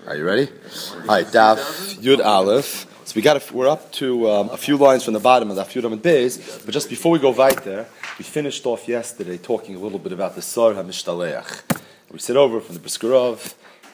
Are you ready? All right, Daf Yud Aleph. So we're up to a few lines from the bottom of Daf Yud Amud Beis. But just before we go right there, we finished off yesterday talking a little bit about the Sar HaMishtaleach. We said over from the Briskerov.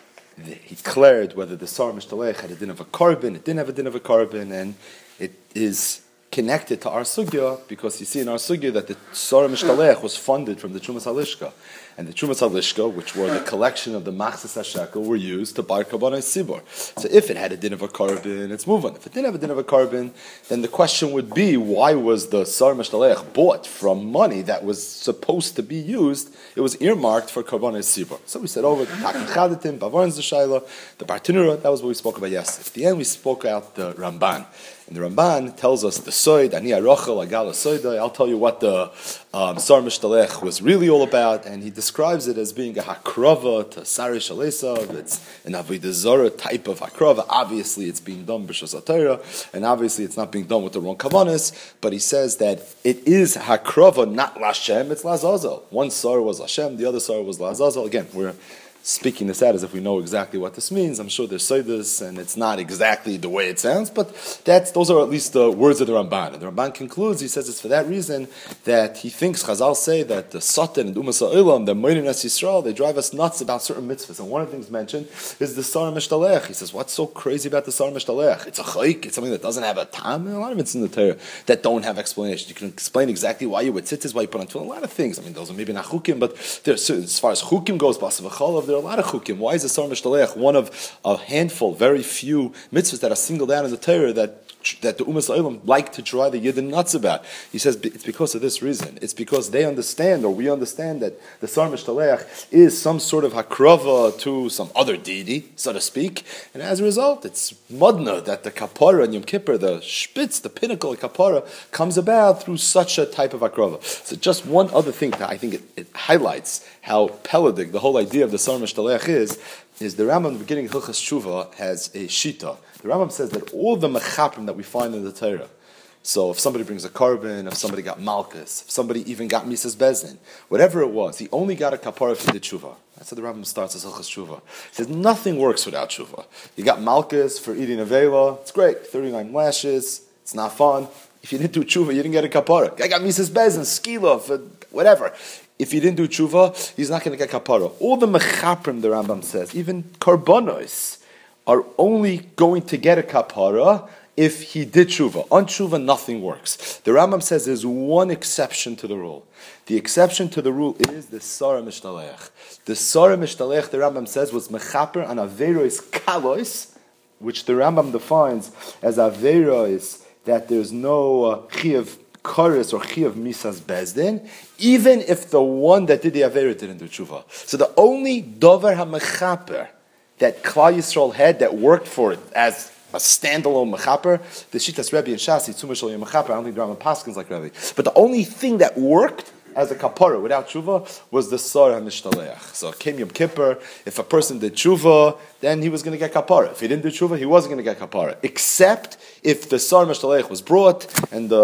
He declared whether the Sar HaMishtaleach had a din of a carbon, it didn't have a din of a carbon, and it is connected to our sugya because you see in our sugya that the Sar HaMishtaleach was funded from the Trumas HaLishka. And the Trumas HaLishka, which were the collection of the Machzis HaShekel, were used to buy Karbanos Sibor. So if it had a din of a carbon, it's moving. If it didn't have a din of a carbon, then the question would be, why was the Sar HaMishtaleach bought from money that was supposed to be used? It was earmarked for Karbanos Sibor. So we said over the Takin Chadatim, Bavarn Zeshayla, the Bartanura, that was what we spoke about yesterday. At the end we spoke out the Ramban. And the Ramban tells us the Soid, Ani Arochel, Agala Soidai. I'll tell you what the Sar Mishdalech was really all about, and he describes it as being a hakrava to Sarish Alesav. It's an Avodah Zarah type of hakrava. Obviously, it's being done b'Shas HaTorah, and obviously, it's not being done with the wrong kavanas. But he says that it is hakrava, not Lashem. It's Lazazel. One Sar was Lashem, the other Sar was Lazazel. Again, we're speaking this out as if we know exactly what this means. I'm sure there's Seidas, and it's not exactly the way it sounds, but those are at least the words of the Ramban. And the Ramban concludes, he says it's for that reason that he thinks, Chazal say, that the Satan and Umas HaOlam, the Moedim Nes Yisrael, they drive us nuts about certain mitzvahs. And one of the things mentioned is the Sar HaMishtalech. He says, what's so crazy about the Sar HaMishtalech? It's a chayik, it's something that doesn't have a tam. A lot of it's in the Torah that don't have explanation. You can explain exactly why you would tzitzis, why you put on tefillin, a lot of things. I mean, those are maybe not chukim, but there's certain, as far as chukim goes, Basa V'chalav, there are a lot of chukim. Why is the Sar HaMishtaleach one of a handful, very few mitzvahs that are singled out in the Torah that the Umas HaOlam like to try the Yidden nuts about? He says it's because of this reason. It's because they understand, or we understand, that the Sar HaMishtaleach is some sort of hakrava to some other deity, so to speak, and as a result, it's madna that the kapara and Yom Kippur, the spitz, the pinnacle of kapara, comes about through such a type of hakrava. So just one other thing that I think it highlights how peladig the whole idea of the Sar HaMishtaleach is the Rambam, in the beginning of Hilchas Tshuva, has a shita. The Rambam says that all the mechapim that we find in the Torah, so if somebody brings a carbon, if somebody got malchus, if somebody even got misas bezin, whatever it was, he only got a kapara if he did tshuva. That's how the Rambam starts his Hilchas Tshuva. He says nothing works without tshuva. You got malchus for eating a vela, it's great, 39 lashes, it's not fun. If you didn't do tshuva, you didn't get a kapara. I got misas bezin, skila, whatever. If you didn't do tshuva, he's not going to get kapara. All the mechaprim, the Rambam says, even karbanos, are only going to get a kapara if he did tshuva. On tshuva, nothing works. The Rambam says there's one exception to the rule. The exception to the rule is the Sar HaMishtaleach. The Sar HaMishtaleach, the Rambam says, was mechaper on averos kalos, which the Rambam defines as averos that there's no chiyuv Karis or Chiyav Misas Bezdin, even if the one that did the Avera didn't do tshuva. So the only Dover HaMechaper that Klal Yisrael had that worked for it as a standalone Mechaper, the Shitas Rebbe and Shasi, Tzumah Shal Yom Mechaper, I don't think the Rambam Paskins like Rebbe. But the only thing that worked as a kapara without tshuva was the Sar HaMishtaleach. So it came Yom Kippur, if a person did tshuva, then he was going to get kapara. If he didn't do tshuva, he wasn't going to get kapara. Except if the Sar HaMishtaleach was brought and the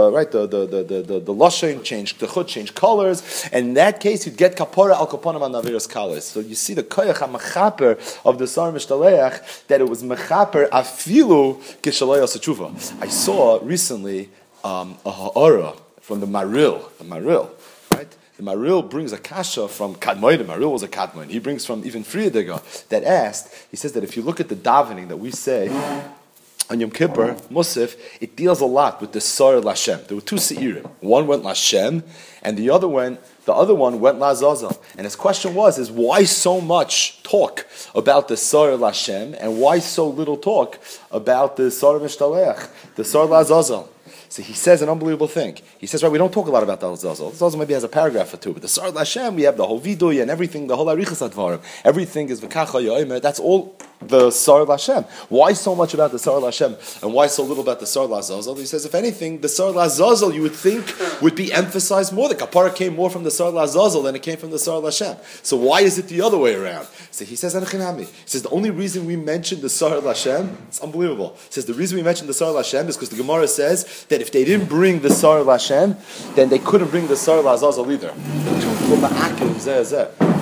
lashem changed, the chut changed colors, and in that case you'd get kapara al kaponim an naviras kalis. So you see the koyach ha-mechaper of the Sar HaMishtaleach, that it was mechaper afilu kishalayas tshuva. I saw recently a ha'ara from the Maril. The Maril brings a kasha from Kadmoid. Maril was a Kadmoid. He brings from even Friediger that asked, he says that if you look at the davening that we say on Yom Kippur, Musaf, it deals a lot with the Sar Lashem. There were two Seirim. One went Lashem, and the other one went Lazazel. And his question is why so much talk about the Sar Lashem, and why so little talk about the Sar Mishtaleach, the Sar Lazazel? So he says an unbelievable thing. He says, right, we don't talk a lot about the Zazel. The Zazel maybe has a paragraph or two, but the Sar Lashem, we have the whole Viduy and everything, the whole Arichas Advarim. Everything is V'kacha Yoimer. That's all the Sar Lashem. Why so much about the Sar Lashem and why so little about the Sar Lazazel? He says, if anything, the Sar Lazazel you would think would be emphasized more. The Kapara came more from the Sar Lazazel than it came from the Sar Lashem. So why is it the other way around? So he says, Anachinami. He says, the only reason we mentioned the Sar Lashem, it's unbelievable. He says, the reason we mentioned the Sar Lashem is because the Gemara says that if they didn't bring the Sar Lashem, then they couldn't bring the Sar Lazazel either. The two ma'akim zeh.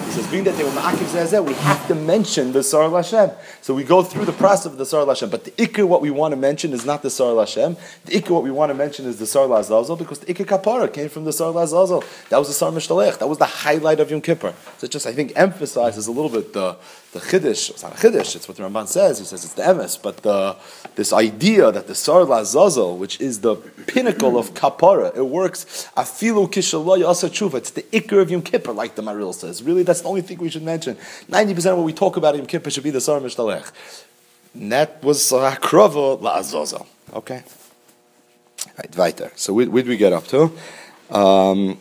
He says, being that they were ma'akiv zeh, we have to mention the Sar Lashem. So we go through the process of the Sar Lashem. But the ikr, what we want to mention is not the Sar Lashem. The ikr, what we want to mention is the Sar Lazazel, because the ikr kapara came from the Sar Lazazel. That was the Sar Mishtalech. That was the highlight of Yom Kippur. So it just, I think, emphasizes a little bit the chiddush. It's not a chiddush, it's what the Ramban says. He says it's the emes. But this idea that the Sar Lazazel, which is the pinnacle of kapara, it works afilu kishallah yasa tshuva. It's the ikr of Yom Kippur, like the Maril says. Really, that's the only thing we should mention. 90% of what we talk about in Yom Kippur should be the Sar Mishtalech. And that was Akrava La'azazel. Okay? Right, weiter. So where did we get up to? Amar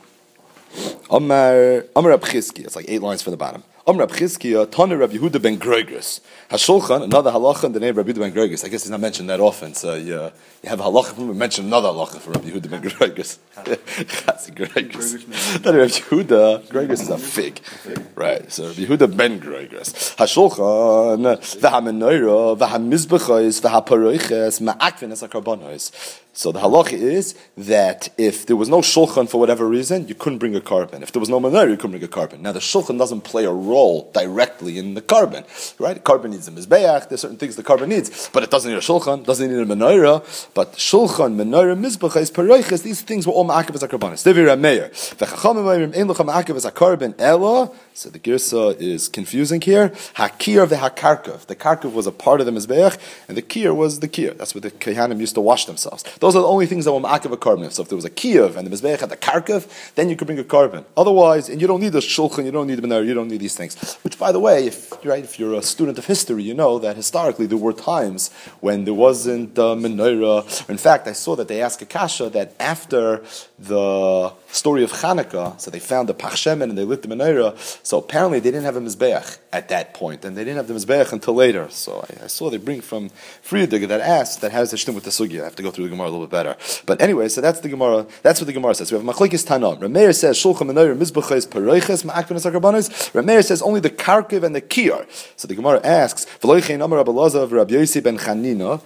Rab Chizkiya. It's like 8 lines from the bottom. Amar Rab Chizkiya, Tana Rab Yehuda ben Gregris. Hashulchan, another halacha in the name of Rab Yehuda ben Gregris. I guess he's not mentioned that often, so you have a halacha from him, mention another halacha for Rab Yehuda ben Gregris. That's Gregris. Not Rab Yehuda, Gregris is a fig. Right, so Rab Yehuda ben Gregris. Hashulchan, v'hamenoira, v'hamizbechais, v'haparoiches, ma'akvenes ha'karbonos. So the halacha is that if there was no shulchan for whatever reason, you couldn't bring a carbon. If there was no menorah, you couldn't bring a carbon. Now the shulchan doesn't play a role directly in the carbon, right? The carbon needs a mizbeach. There's certain things the carbon needs, but it doesn't need a shulchan, doesn't need a menorah. But shulchan, menorah, mizbeach, pareiches, these things were all ma'akev as a karbanis. Devi Rameir, v'chachamim ayrim ein lecha ma'akev as a carbon ela. So the girsa is confusing here. Hakir v'hakarkav. The karkav was a part of the mizbeach, and the kir was the kir. That's what the kehanim used to wash themselves. Those are the only things that were ma'akev a carbon. So if there was a kiyuv and the mizbeach had the karkav, then you could bring a carbon. Otherwise, and you don't need a shulchan, you don't need a menorah, you don't need these things. Which, by the way, if you're a student of history, you know that historically there were times when there wasn't menorah. In fact, I saw that they asked a kasha that after the story of Hanukkah, so they found the pachshemen and they lit the menorah. So apparently they didn't have a mizbeach at that point, and they didn't have the mizbeach until later. So I saw they bring from Friedrich that asked that has a shtim with the sugya. I have to go through the Gemara a little bit better. But anyway, so that's the Gemara. That's what the Gemara says. We have machlekes tanam. Rameir says shulchan menorah mizbeches pareiches ma'akvenes ha'karbanos. Rameir says only the karkiv and the kiyar. So the Gemara asks v'loichein amar Rabbi Elazar v'Rabbi Yossi ben Chananya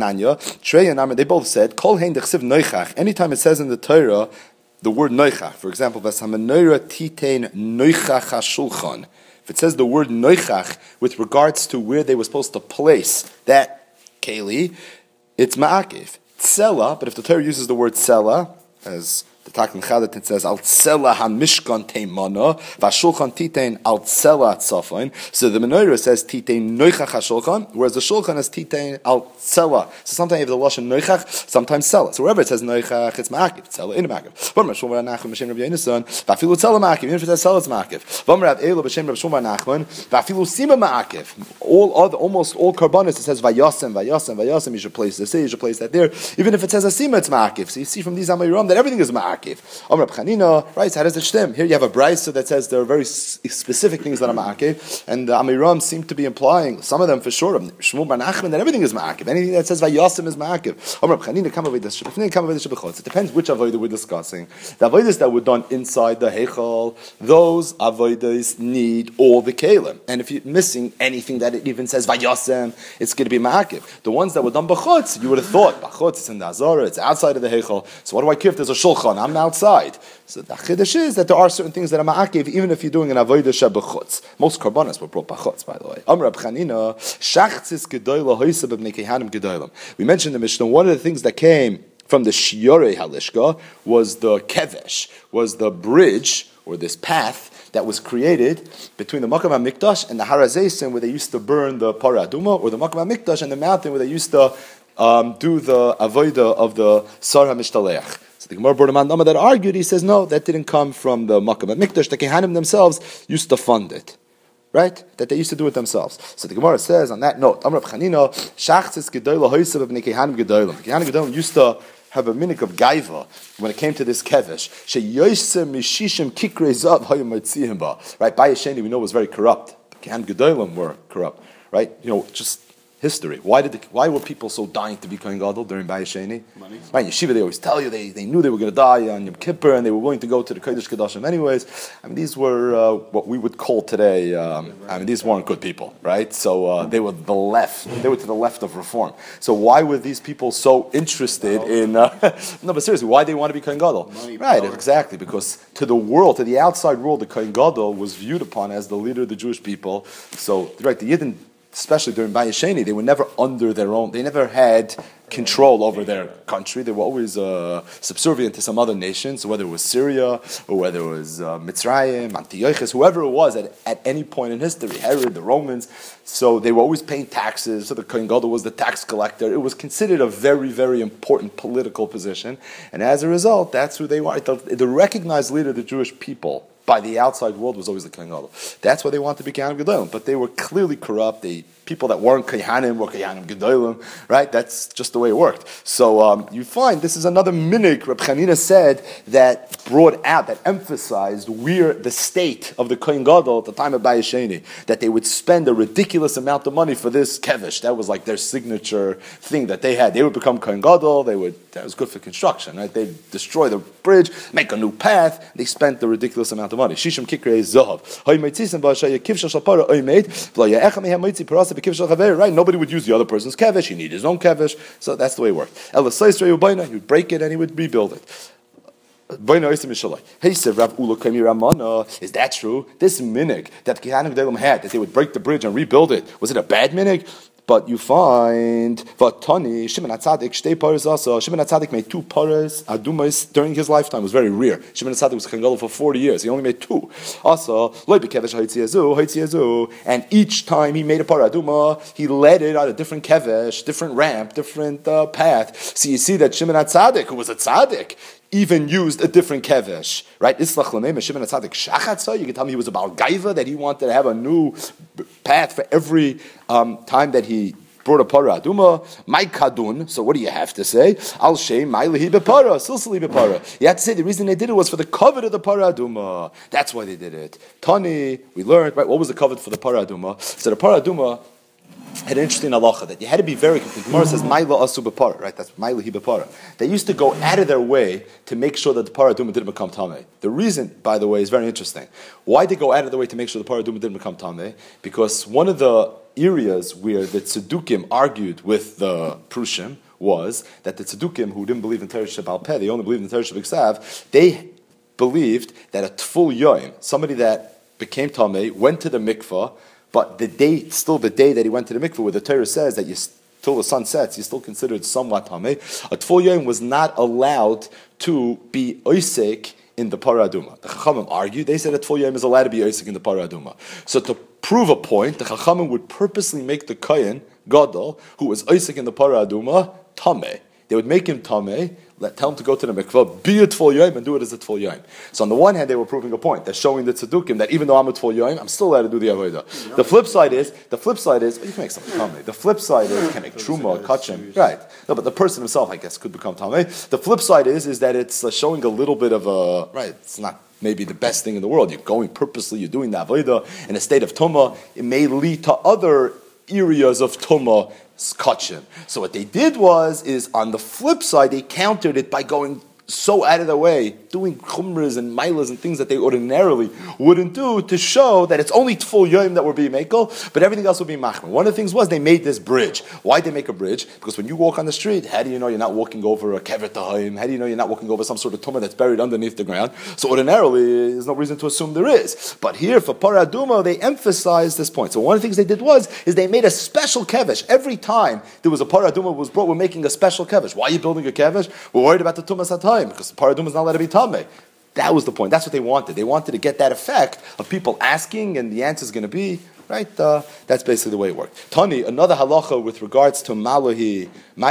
Trey and Amar. They both said kol hein dechsiv noichach. Anytime it says in the Torah the word noichach, for example, v'samenoira titein noichach hashulchan. If it says the word noichach with regards to where they were supposed to place that keli, it's ma'akiv. Tzela, but if the Torah uses the word tzela, as the Taklim Chadat, it says, Al tzela ha-mishkan teimana, v'ashulchan titein al tzela tzafon. So the menorah says titein noichach ha-shulchan, whereas the shulchan is titein al tzela. So sometimes you have the lashon noichach, sometimes tzela. So wherever it says noichach, it's ma'akiv. Tzela in ma'akiv. V'amar Shmuel bar Nachman b'shem Rabbi Yonasan, v'afilu tzela ma'akiv. Even if it says tzela, it's ma'akiv. V'amar Rav Eila b'shem Rabbi Shmuel bar Nachman, v'afilu sima ma'akiv. Almost all karbanos, it says vayasem, you should place this here, you should place that there. Even if it says asima, it's ma'akiv. So you see from these Amayram that everything is ma'akiv. Amar Reb Chanina, right? So how does it stem? Here you have a brisa that says there are very specific things that are ma'akiv, and the Amiram seem to be implying, some of them for sure, Shmuel bar Nachman, that everything is ma'akiv. Anything that says vayasim is ma'akiv. Amar Reb Chanina, kam avodas shebifnei, kam avodas shebechutz. It depends which avodah we're discussing. The avodas that were done inside the heichal, those avodas need all the kelim. And if you're missing anything that it even says vayasim, it's going to be ma'akiv. The ones that were done b'chutz, you would have thought b'chutz, it's in the azara, it's outside of the heichal. So what do I care if there's a shulchan? I'm outside. So the chiddush is that there are certain things that are ma'akiv, even if you're doing an avodah shebechutz. Most karbanos were brought b'chutz, by the way. Amar Reb Chanina, shachtzis gedoyla hoisa b'bnei kehanim gedoylam. We mentioned in the Mishnah, one of the things that came from the shiorei halishka was the kevesh, was the bridge, or this path, that was created between the Makam HaMikdash and the Har HaZeisim, where they used to burn the Parah Aduma, or the Makam HaMikdash and the mountain where they used to do the avodah of the Sar HaMishtaleach. So the Gemara brought a man that argued, he says, no, that didn't come from the Makam HaMikdash. The Kehanim themselves used to fund it. Right? That they used to do it themselves. So the Gemara says on that note, Amar Reb Chanina, Shachtzis Gedoyla Hoysa b'bnei Kehanim Gedoylam. The Kehanim Gedoylam used to have a minik of gaiva when it came to this kevesh. Sheyoysem mishishim kikrei zav hayamotzihim ba. Right? Bayesheni we know was very corrupt. The Kehanim Gedoylam were corrupt. Right? You know, just history. Why were people so dying to be Kohen Gadol during Bayis Sheni? Money. Right, in Yeshiva they always tell you they knew they were going to die on Yom Kippur and they were willing to go to the Kodesh Kodashim anyways. I mean, these were what we would call today. These weren't good people, right? So they were the left. They were to the left of reform. So why were these people so interested in? No, but seriously, why they want to be Kohen Gadol? Money, right, power. exactly, because to the world, to the outside world, the Kohen Gadol was viewed upon as the leader of the Jewish people. So, right, the Yidden, especially during Bayis Sheni, they were never under their own. They never had control over their country. They were always subservient to some other nations, whether it was Syria or whether it was Mitzrayim, Antiochus, whoever it was at any point in history, Herod, the Romans. So they were always paying taxes. So the Kohen Gadol was the tax collector. It was considered a very, very important political position. And as a result, that's who they were. The recognized leader of the Jewish people by the outside world was always the Kohen Gadol. That's why they wanted to be Kohanim Gedolim. But they were clearly corrupt. People that weren't Kohanim were Kohanim Gedolim, right? That's just the way it worked. So you find this is another minig Reb Chanina said that brought out, that emphasized the state of the Kohen Gadol at the time of Bayis Sheni, that they would spend a ridiculous amount of money for this kevish. That was like their signature thing that they had. They would become Kohen Gadol. That was good for construction, right? They'd destroy the bridge, make a new path. They spent the ridiculous amount of money. Shishim Kikrei Zahav. Right? Nobody would use the other person's kevish. He needed his own kevish. So that's the way it worked. He would break it and he would rebuild it. Hey, said Rav Ula Kami Ramana, is that true? This minig that Kohanim Gedolim had, that they would break the bridge and rebuild it, was it a bad minig? But you find Vatani Shimon HaTzadik Shtei Paras also. Shimon HaTzadik made 2 paras adumas during his lifetime. It was very rare. Shimon HaTzadik was Kohen Gadol for 40 years. He only made 2. Also, Loi Bekevesh Haitziazu, and each time he made a para aduma, he led it on a different kevesh, different ramp, different path. So you see that Shimon HaTzadik, who was a tzaddik, even used a different kevesh, right? Islach l'meim Shimon HaTzadik shachatza. You can tell me he was about gaiva, that he wanted to have a new path for every time that he brought a para aduma. My kadun. So what do you have to say? Al shem my lehi bepara, silsili bepara. You have to say the reason they did it was for the covet of the para aduma. That's why they did it. Tani, we learned, right? What was the covet for the para aduma? So the para aduma had an interesting halacha that you had to be very complete. Gemara says Maila asu bepara, right? That's Maila hi bepara. They used to go out of their way to make sure that the para aduma didn't become tamei. The reason, by the way, is very interesting. Why they go out of their way to make sure the para aduma didn't become tamei? Because one of the areas where the Tzedukim argued with the Prushim was that the Tzedukim, who didn't believe in Torah Sheba'al Peh, they only believed in Torah Sheba'Ksav, they believed that a Tful Yoim, somebody that became tamei, went to the mikvah, but the day that he went to the mikveh, where the Torah says that till the sun sets, you're still considered somewhat tamei. A Tful Yom was not allowed to be oisek in the para aduma. The Chachamim argued; they said a Tful Yom is allowed to be oisek in the para aduma. So to prove a point, the Chachamim would purposely make the Kohen Gadol, who was oisek in the para aduma, tamei. They would make him tamei, tell him to go to the mikvah, be a Tful Yom, and do it as a Tful Yom. So on the one hand, they were proving a point. They're showing the Tzedukim that even though I'm a Tful Yom, I'm still allowed to do the Avodah. Yeah. The flip side is, you can make something tamei. The flip side is, can make truma, kachim, right? No, but the person himself, I guess, could become tamei. The flip side is that it's showing a little bit of a, right, it's not maybe the best thing in the world. You're going purposely, you're doing the Avodah in a state of tumah. It may lead to other areas of tumah, kachim. So what they did is on the flip side, they countered it by going so out of their way, doing chumras and milas and things that they ordinarily wouldn't do, to show that it's only Tful Yom that will be mekel, but everything else will be machmer. One of the things was they made this bridge. Why did they make a bridge? Because when you walk on the street, how do you know you're not walking over a kever tahim? How do you know you're not walking over some sort of tumah that's buried underneath the ground? So ordinarily, there's no reason to assume there is. But here, for para aduma, they emphasized this point. So one of the things they did is they made a special kevesh. Every time there was a para aduma was brought, we're making a special kevesh. Why are you building a kevesh? We're worried about the tumah satayim, because the para aduma is not allowed to be tamei. That was the point. That's what they wanted. They wanted to get that effect of people asking, and the answer is going to be, right? That's basically the way it worked. Tani, another halacha with regards to Malahi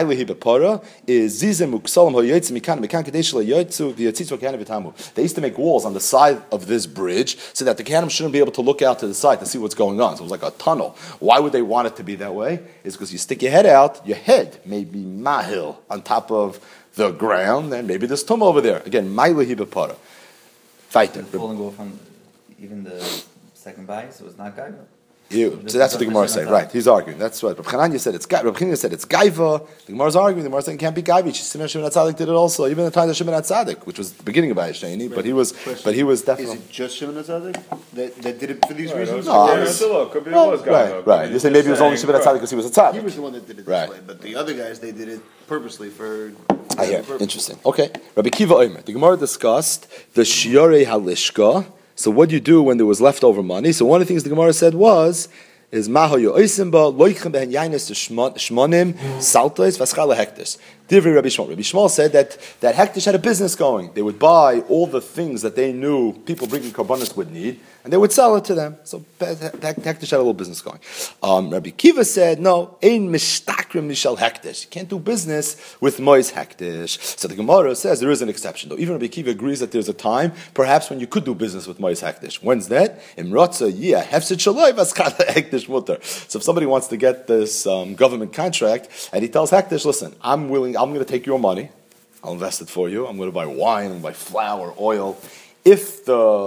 Bepara is Zizim Uksalam Hoyetzi Mikan Mikan Kadesh Yotzu V'Yatzitzu Kahanim V'Tamu. They used to make walls on the side of this bridge so that the Kahanim shouldn't be able to look out to the side to see what's going on. So it was like a tunnel. Why would they want it to be that way? It's because you stick your head out, your head may be mahil on top of the ground, and maybe there's tumah over there. Again, Malahi Bepara. Fighter. Falling off on even the second bite, so it's not gaiva. So that's what the Gemara is saying, right? He's arguing. That's what Reb Chananya said. It's gaiva. The Gemara is arguing. The Gemara is saying it can't be gaiva. Shimon HaTzadik did it also, even in the time of Shimon HaTzadik, which was the beginning of Ayasheni. But he was definitely. Is it just Shimon HaTzadik that did it for these reasons? Right. You say maybe it was only Shimon HaTzadik because he was a tzaddik. He was the one that did it this way, but the other guys they did it purposely for. Interesting. Okay, Rabbi Kiva Omer. The Gemara discussed the shiorei halishka. So what do you do when there was leftover money? So one of the things the Gemara said is maho yoisim ba loichem behen yainis shmonim saltois vaschala hektish. Divri Rabbi Shmuel. Rabbi Shmuel said that hektish had a business going. They would buy all the things that they knew people bringing karbanos would need, and they would sell it to them. So hektish had a little business going. Rabbi Kiva said, no, ein mishtakrim mishal hektish. You can't do business with mois hektish. So the Gemara says there is an exception, though. Even Rabbi Kiva agrees that there's a time, perhaps, when you could do business with mois hektish. When's that? Imrotza yia hefsid shaloi vaskala hektish mutter. So if somebody wants to get this government contract, and he tells hektish, listen, I'm going to take your money, I'll invest it for you, I'm going to buy wine and buy flour, oil. If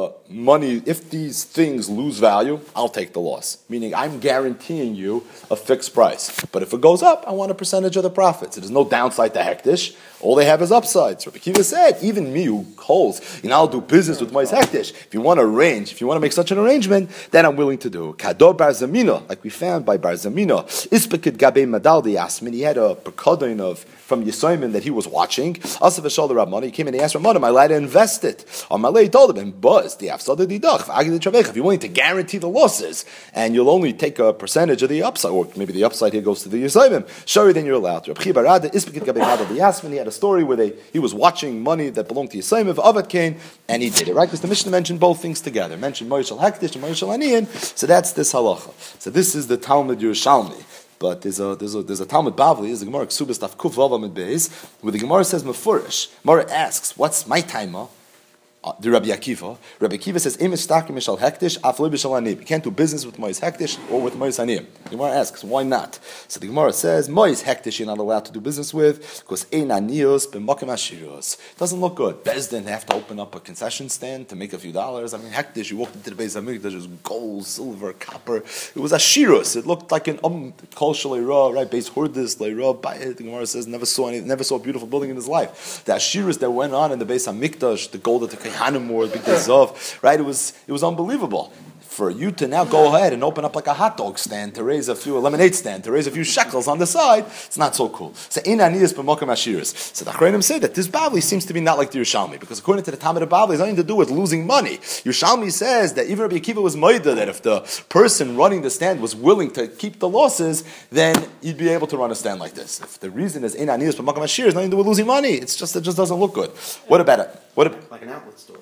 these things lose value, I'll take the loss. Meaning I'm guaranteeing you a fixed price. But if it goes up, I want a percentage of the profits. There's no downside to hektish. All they have is upsides. Rabbi Kiva said, even me who holds, I'll do business with Mois Hektish. If you want to make such an arrangement, then I'm willing to do. Kador Bar Zamina, like we found by Bar Zamina, Ispekid Gabe Madaldi Yasmin, he had a perkodin from Yisoimin that he was watching. Asav Eshal Rabban, he came and he asked Rabban, am I allowed to invest it? Amalei told him, buzz, the Afsada Didach, if you're willing to guarantee the losses, and you'll only take a percentage of the upside, or maybe the upside here goes to the Yisoimin, sure, then you're allowed to. Ispekid Gabe Madaldi Yasmin, he had a story where he was watching money that belonged to Yisrael of Avad Kain, and he did it, right? Because the Mishnah mentioned both things together. Mentioned Moishal Hektish and Moishal Aniyin, so that's this halacha. So this is the Talmud Yerushalmi. But there's a Talmud Bavli, there's a Gemara Ksubas Taf Kuf Vav Amid Beis, where the Gemara says Mefurish. Gemara asks, what's my timer? The Rabbi Akiva. Rabbi Akiva says, mishal hektish, afloi b'shal anib. You can't do business with mois hektish or with mois anib. The Gemara asks, why not? So the Gemara says, mois hektish you're not allowed to do business with, because ein anios b'mokim ashiros. Doesn't look good. Bezdin have to open up a concession stand to make a few dollars. I mean, hektish, you walked into the Beis HaMikdash, there was gold, silver, copper. It was ashiros. It looked like an kol shaleira, right? Beis hordis leira. The Gemara says, never saw a beautiful building in his life. The ashiros that went on in the Beis HaMikdash, the gold that the Hanamur, big Zov, right? It was unbelievable. For you to now go ahead and open up like a hot dog stand to raise a lemonade stand to raise a few shekels on the side, it's not so cool. So in aniyas b'mokem ashiris. So the Achronim say that this Bavli seems to be not like the Yerushalmi, because according to the Talmud of Bavli, it's nothing to do with losing money. Yerushalmi says that even Rabbi Akiva was moida that if the person running the stand was willing to keep the losses, then you'd be able to run a stand like this. If the reason is in aniyas b'mokem ashiris, nothing to do with losing money. It just doesn't look good. What about it? Like an outlet store.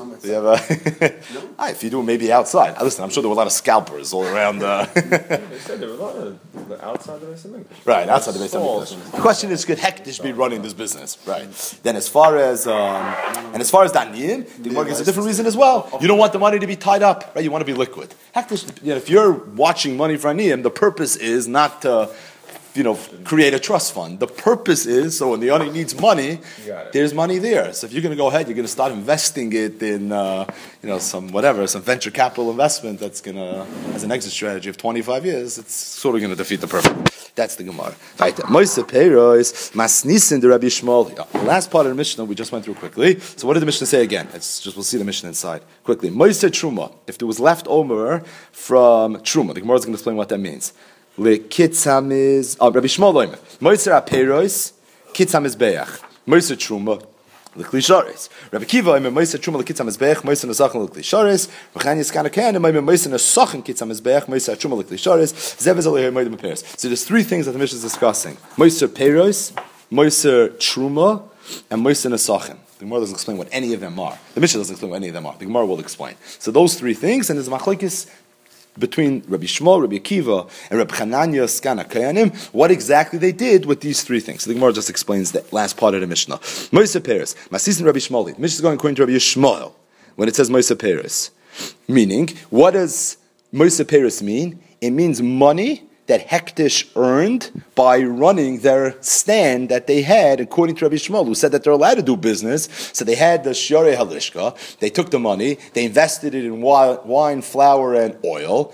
If you do it maybe outside. Listen, I'm sure there were a lot of scalpers all around. They said there were a lot of outside the Beis HaMikdash. Right, outside the Beis HaMikdash. The question is, could Hektish be running this business? Right. Then as far as Daniyim, the Gemara gives a different reason as well. You don't want the money to be tied up, right? You want to be liquid. Hektish, if you're watching money for Aniyim, the purpose is not to create a trust fund. The purpose is, so when the owner needs money, there's money there. So if you're going to go ahead, you're going to start investing it in, some venture capital investment that's going to, as an exit strategy of 25 years, it's sort of going to defeat the purpose. That's the Gemara. Right. Moise Peiros, Masnisin the Rabbi Shmuel. The last part of the Mishnah we just went through quickly. So what did the Mishnah say again? We'll see the Mishnah inside quickly. Moise Truma. If there was left over from Truma, the Gemara is going to explain what that means. Kitzam is Rabbi Shmuel loimer. Moiser apeiros, kitzam is beach. Moiser truma l'klisharis. Rabbi Kiva loimer moiser truma l'kitzam is beach. Moiser nesachin l'klisharis. V'chan yiskana ken loimer moiser nesachin kitzam is beach. Moiser truma l'klisharis. Zev is alehir moidim peiros. So there's three things that the Mishnah is discussing: moiser peiros, moiser truma, and moiser nesachin. The Gemara doesn't explain what any of them are. The Mishnah doesn't explain what any of them are. The Gemara will explain. So those three things, and there's machlokes between Rabbi Shmuel, Rabbi Akiva, and Rabbi Chananya, Skana Kayanim, what exactly they did with these three things. So the Gemara just explains the last part of the Mishnah. Moise Peres, Masis and Rabbi Shmuel. The Mishnah is going according to Rabbi Shmuel when it says Moise Peres. Meaning, what does Moise Peres mean? It means money that Hektish earned by running their stand that they had, according to Rabbi Shmuel, who said that they're allowed to do business. So they had the Shiorei Halishka, they took the money, they invested it in wine, flour, and oil.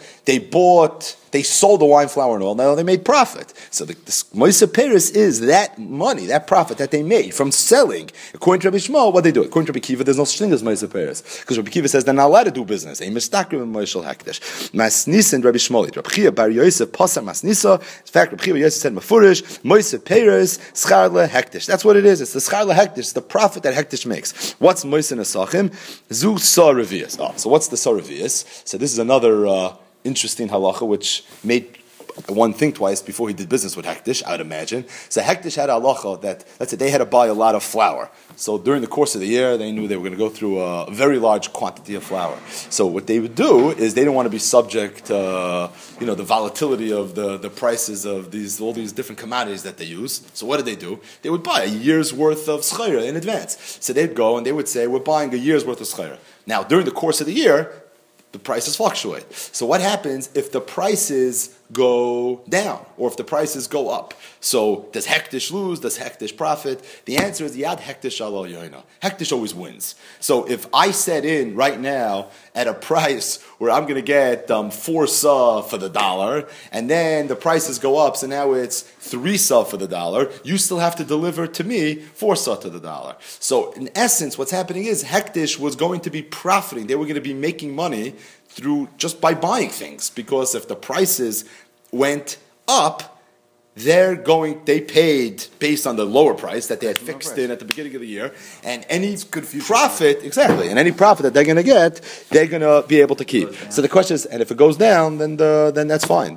They sold the wine, flour, and oil. Now they made profit. So the Moisa Peres is that money, that profit that they made from selling. According to Rabbi Shmuel, what they do? According to Rabbi Kiva, there's no such thing as Moisa Peres. Because Rabbi Kiva says they're not allowed to do business. A mistakrim and Moishel Hekdesh. Masnisa and Rabbi Shmuel. Rabbi Chia bar Yosef pasar Masnisa. In fact, Rabbi Chia Yosef said Mefurish, Moisa Peres, Scharle Hekdesh. That's what it is. It's the Scharle Hekdesh. It's the profit that Hekdesh makes. What's Moisa Nesachim? Zu Saravias. So what's the Saravias? So this is another interesting halacha which made one think twice before he did business with Hektish, I would imagine. So Hektish had a halacha that, let's say, they had to buy a lot of flour. So during the course of the year, they knew they were going to go through a very large quantity of flour. So what they would do is they didn't want to be subject to, the volatility of the prices of all these different commodities that they use. So what did they do? They would buy a year's worth of schayra in advance. So they'd go and they would say, we're buying a year's worth of schayra. Now, during the course of the year, the prices fluctuate. So what happens if the prices go down or if the prices go up? So does Hektish lose? Does Hektish profit? The answer is Yad Hektish Alo Yoina. Hektish always wins. So if I set in right now at a price where I'm going to get 4 sa for the dollar, and then the prices go up, so now it's 3 sa for the dollar, you still have to deliver to me 4 sa to the dollar. So in essence, what's happening is Hektish was going to be profiting. They were going to be making money through just by buying things, because if the prices went up, they paid based on the lower price that they had fixed in at the beginning of the year, and any profit, exactly, and any profit that they're going to get, they're going to be able to keep. So the question is, and if it goes down, then that's fine.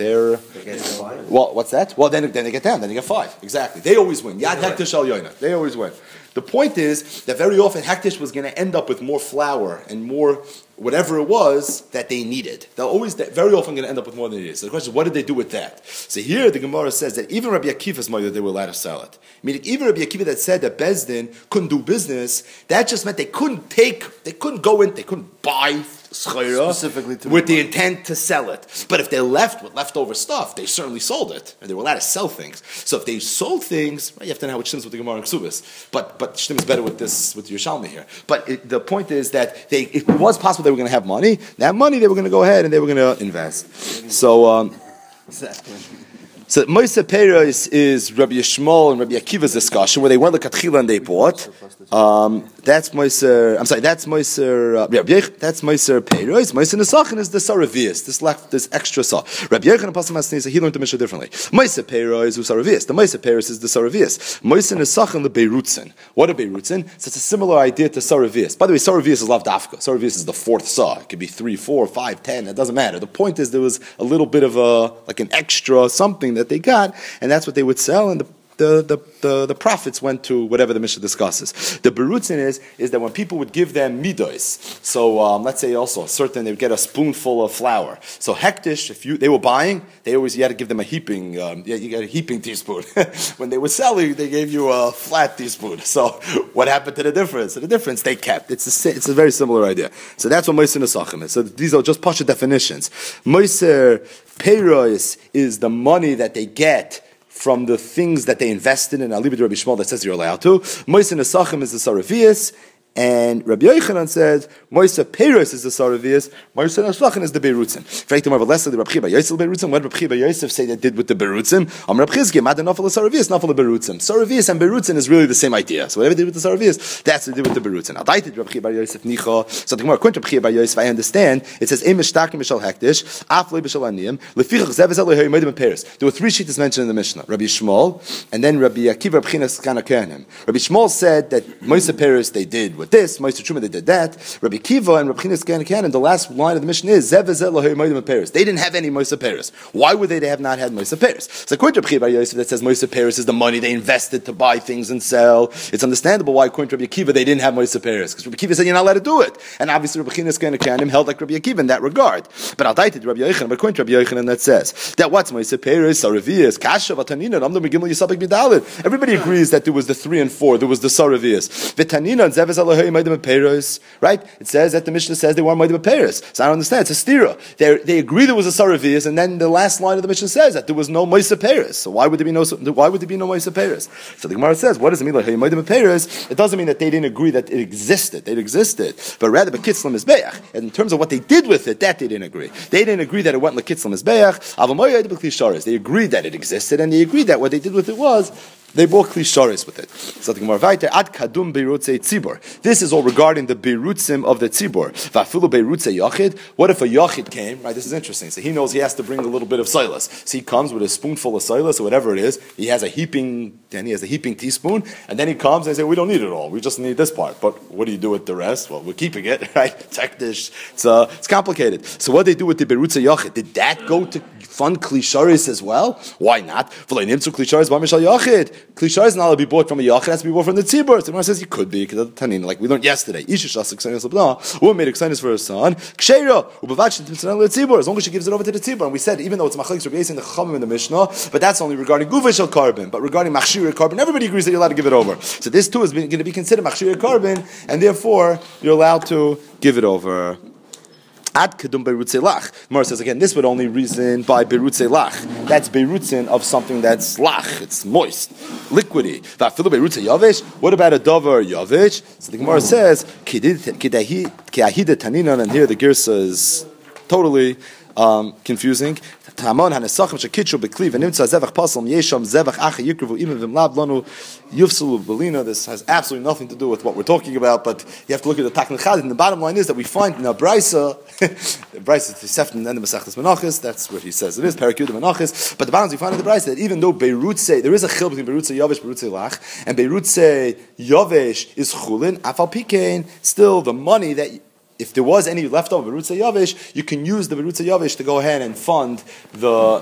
What's that? Well, then they get down, then they get 5. Exactly. They always win. Yad Hektish Al Yoina. They always win. The point is that very often Hektish was going to end up with more flour and more whatever it was that they needed. They're very often going to end up with more than they needed. So the question is, what did they do with that? So here the Gemara says that even Rabbi Akiva's money, they were allowed to sell it. Meaning even Rabbi Akiva that said that Bezdin couldn't do business, that just meant they couldn't buy schayra specifically with the intent to sell it. But if they left with leftover stuff, they certainly sold it, and they were allowed to sell things. So if they sold things, you have to know how it shtims with the Gemara and Ksubis. But shtims better with Yerushalmi here. But the point is that it was possible they were going to have money. That money they were going to go ahead and they were going to invest. So. So Moisa Peres is Rabbi Yishmael and Rabbi Akiva's discussion where they went l'katchila and they bought. That's Moisa. That's Moisa. That's Moisa Peres. Moisa Nesachin is the Saravias. This extra saw. Rabbi Yechon and Pasam Masnisa, he learned the Mishnah differently. Moisa Peres is Saravias. The Moisa Peres is the Saravias. Moisa Nesachin the Beirutzin. What are Beirutzin? So it's a similar idea to Saravias. By the way, Saravias is Lav Dafka. Saravias is the 4th saw. It could be 3, 4, 5, 10. It doesn't matter. The point is there was a little bit of an extra something that they got, and that's what they would sell, and the profits went to whatever the Mishnah discusses. The berutzin is that when people would give them midos, so let's say also certain they would get a spoonful of flour. So hektish, they were buying, you had to give them a heaping. You got a heaping teaspoon. When they were selling, they gave you a flat teaspoon. So what happened to the difference? So the difference they kept. It's a very similar idea. So that's what Moiser Nesachim is. So these are just pasha definitions. Moiser Peiros is the money that they get from the things that they invested in. I'll leave it to Rabbi Shmuel that says you're allowed to. Moisa Nesachim is the Saravias, and Rabbi Yochanan says Moisa Peres is the Saravias, Moisa Nesachim is the Beirutzim. In fact, the Rabbi Chiba Yosef Beirutzim. What did Rabbi Chiba Yosef say that did with the Beirutzim? Rabbi Chizki Mad Nafal Saravias, Nafal Beirutzim. Saravias and Beirutzim is really the same idea. So whatever they did with the Saravias, that's what they did with the Beirutzim. I did Rabbi Chiba Yosef Nicha. So the Gemara quotes Rabbi Chiba Yosef. I understand. It says Im Mishtakim Mishal Hektish, Aflei B'Shal Aniyim, Lefichach Zev Ezel Yehoyim Medim Peres. There were 3 shittas mentioned in the Mishnah: Rabbi Shmuel, and then Rabbi Akiva B'Chinas Kana Kehanim. Rabbi Shmuel said that Moisa Peres they did with this, Moisa Truma they did that. Rabbi Akiva and Rabbi B'Chinas Kana Kehanim. The last line of the Mishnah is Zev Ezel Yehoyim Medim Peres. They didn't have any Moisa Peres. Why would they have not had Moisa Peres? So according to Rabbi Chiba Yosef that says Moisa Peres is the money they invested to buy things and sell. It's understandable why according to Rabbi Akiva they didn't have Moisa Peres, because Rabbi Akiva said you're not allowed to do it, and obviously Rabbi B'Chinas Kana Kehanim held like Rabbi Akiva in that regard. But I'll die to Rabbi Yochanan. But according to Rabbi Yochanan that says that what's Moisa Peres, Saravias, Kasha, Vatanina, Amdam Gimel Yisabek Bidalid. Everybody agrees that there was the 3 and 4. There was the Saravias, Vitanina, and Zev Ezel right? It says that the Mishnah says they weren't Maidim Peiros. So I don't understand. It's a stira. They agree there was a Saravias, and then the last line of the Mishnah says that there was no Moisa Peiros. So why would there be no Moisa Peiros? So the Gemara says, what does it mean like Maidim Peiros? It doesn't mean that they didn't agree that it existed. It existed, but rather Bekitzlam Mizbeach. And in terms of what they did with it, that they didn't agree. They didn't agree that it went Lekitzlam Mizbeach. They agreed that it existed, and they agreed that what they did with it was they brought klisharis with it. So the Gemara writes, ad kadum beirutzei tzibor. This is all regarding the beirutzim of the tzibor. Vafilu beirutzei yachid. What if a yachid came? Right, this is interesting. So he knows he has to bring a little bit of silas. So he comes with a spoonful of silas or whatever it is. He has a heaping teaspoon, and then he comes and they say, we don't need it all. We just need this part. But what do you do with the rest? Well, we're keeping it, right? Tekdish. It's complicated. So what they do with the beirutzei yachid? Did that go to fund klisharis as well? Why not? Klishar is not allowed to be bought from a yachid, it has to be bought from the tzibur. So the Gemara says he could be, because of the tanin, like we learned yesterday. Woman made a for her son. As long as she gives it over to the tzibur. And we said, even though it's machlekes Rabbi in the Chachamim in the Mishnah, but that's only regarding guvei carbon. But regarding machshir carbon, everybody agrees that you're allowed to give it over. So this too is going to be considered machshir carbon, and therefore you're allowed to give it over. Ad kedum beirutzei lach. Gemara says again, this would only reason by beirutzei lach. That's beirutzin of something that's lach, it's moist, liquidy. Vafilu beirutzei yavish. What about a davar yavish? So the Gemara says kiahida taninan, and here the girsa is totally confusing. Tamon hanesachim shekitchu bekliv and nimtza zevach pasal yesham zevach acha yikruvu imim v'mlav lanu yufsulu belina. This has absolutely nothing to do with what we're talking about, but you have to look at the Taknei Chazid. And the bottom line is that we find in a brisa, brisa Tisefet and then the Masechtas Menachos. That's what he says. It is Parakut Menachos. But the bottom we find in the brisa that even though Beirutzei, there is a chil between Beirutzei Yavesh, Beirutzei Lach, and Beirutzei Yavesh is Chulin. Afal Pikein, still the money that, if there was any leftover Berutzei Yavish, you can use the Berutzei Yavish to go ahead and fund the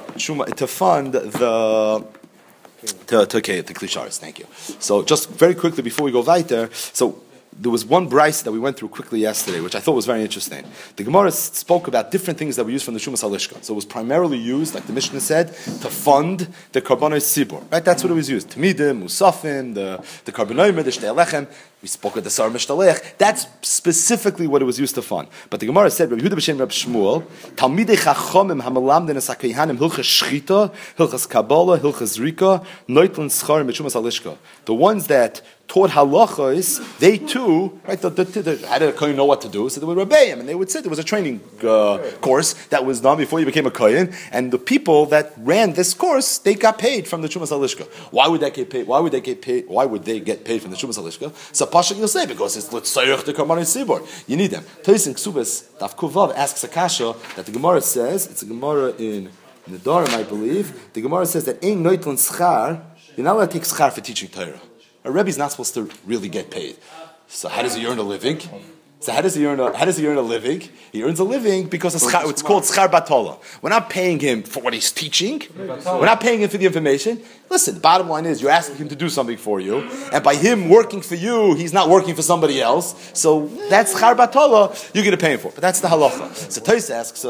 Klisharis. Thank you. So just very quickly before we go weiter, so there was one brisa that we went through quickly yesterday, which I thought was very interesting. The Gemara spoke about different things that were used from the Shumas Halishka. So it was primarily used, like the Mishnah said, to fund the Karbanos Sibor. Right? That's what it was used. Tamidim, Musafim, the Karbanos, the Shtei Lechem. We spoke of the Sar Mishtalech. That's specifically what it was used to fund. But the Gemara said, Rabbi Yehuda b'Shem Rabbi Shmuel, Talmidei Chachomim hamalamden es haKohanim hilchas shchita, hilchas kabbalah, hilchas rika, noitlan scharim b'Shumas Halishka. The ones that taught halachos, they too, right? How did a kohen know what to do? So they would rebbeim, and they would sit. There was a training course that was done before you became a kohen, and the people that ran this course, they got paid from the Shumas Halishka. Why would they get paid? Why would they get paid from the Shumas Halishka? So Pasha you'll say because it's l'tzayich the karbanos sibor. You need them. Tois in Ksubas Daf Kuvav asks a kasha that the Gemara says. It's a Gemara in Nedarim, I believe. The Gemara says that ein noitlan schar. You're not allowed to take schar for teaching Torah. A Rebbe is not supposed to really get paid. So how does he earn a living? How does he earn a living? He earns a living because it's called schar batola. We're not paying him for what he's teaching. We're not paying him for the information. Listen, the bottom line is you're asking him to do something for you, and by him working for you, he's not working for somebody else. So that's schar batola. You're going to pay him for. But that's the halacha. So Tais asks,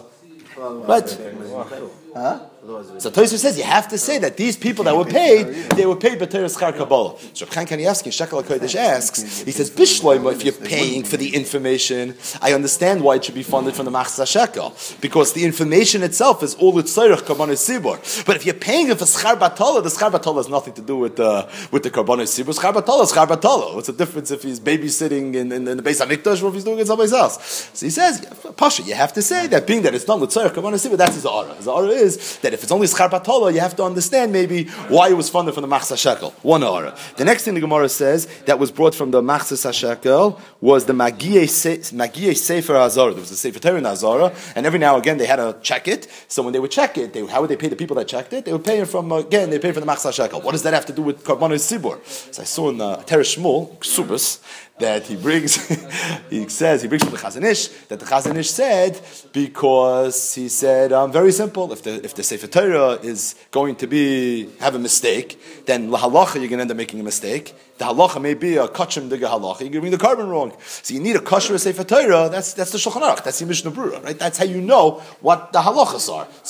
right? Huh? So Tosfos says you have to say that these people that were paid, they were paid b'teres schar kabbalah. So Chaim Kanievsky in Shekel HaKodesh asks, he says, Bishloima, if you're paying for the information, I understand why it should be funded from the Machzah Shekel, because the information itself is all tzorech karbanos sibor. But if you're paying him for schar batola, the schar batola has nothing to do with the karbanos sibor. Schar batola is schar batola. What's the difference if he's babysitting in the Beis Hamikdash or if he's doing it someplace else? So he says, Pasha, you have to say that being that it's not tzorech karbanos sibor, that's his aura. His aura is that if it's only schar batola, you have to understand maybe why it was funded from the Machzah Shekel. One aura. The next thing the Gemara says that was brought from the Machzah Shekel was the Magiyeh Sefer Hazara. There was a Sefer Torah in Hazara, and every now and again they had to check it. So when they would check it, how would they pay the people that checked it? They would pay it from, again, they paid from the Machzah Shekel. What does that have to do with Karbanos Sibor? So I saw in Teresh Shmuel, Ksubas, that he brings, he brings from the Chazon Ish, that the Chazon Ish said, because he said, very simple, if the Sefer Torah is going to have a mistake, then lahalacha you're going to end up making a mistake. The halacha may be a kachim diga halacha, you're giving the carbon wrong. So you need a kosher Sefer Torah, that's the Shulchan Aruch, that's the Mishnah Berurah, right? That's how you know what the halachas are. So